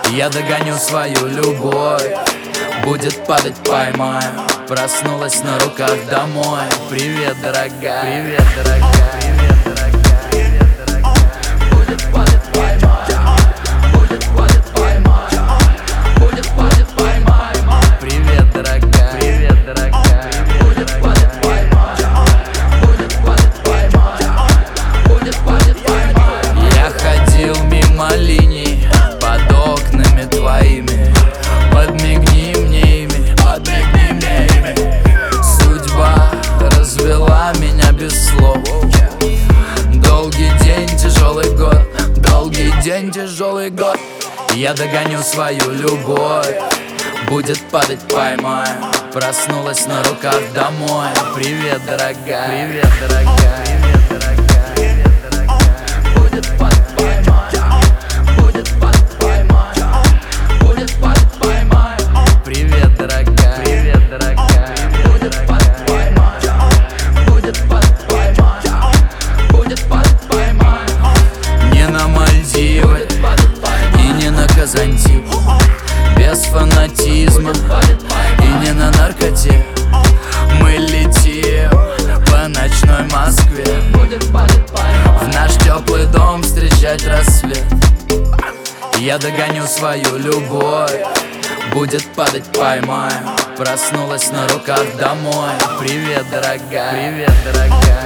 Я догоню свою любовь, будет падать, поймаю. Проснулась на руках домой. Привет, дорогая. Привет, дорогая. Привет, дорогая. Привет, дорогая. Будет падать, поймаю. Будет падать, поймаю. Будет падать, поймаю. Привет, дорогая. Привет, дорогая. Будет падать, поймаю. Будет падать, поймаю. Будет падать, поймаю. Я ходил мимо линий под окнами твоими. Подмигни мне ими, подмигни мне ими. Судьба развела меня без слов. Долгий день, тяжелый год. Долгий день, тяжелый год. Я догоню свою любовь, будет падать, поймаю. Проснулась на руках домой. Привет, дорогая. Привет, дорогая. Привет, дорогая. Привет, дорогая. Будет падать, поймаю. Будет падать, поймаю. Будет падать, поймаю. Привет, дорогая. Привет, дорогая. Будет падать, поймаю. Будет падать, поймаю. Будет падать, поймаю. Не на Мальдивы и не на Казантип, без фанатизма и не на наркоте. Мы летим по ночной Москве, в наш теплый дом встречать рассвет. Я догоню свою любовь, будет падать, поймаю. Проснулась на руках домой. Привет, дорогая. Привет, дорогая.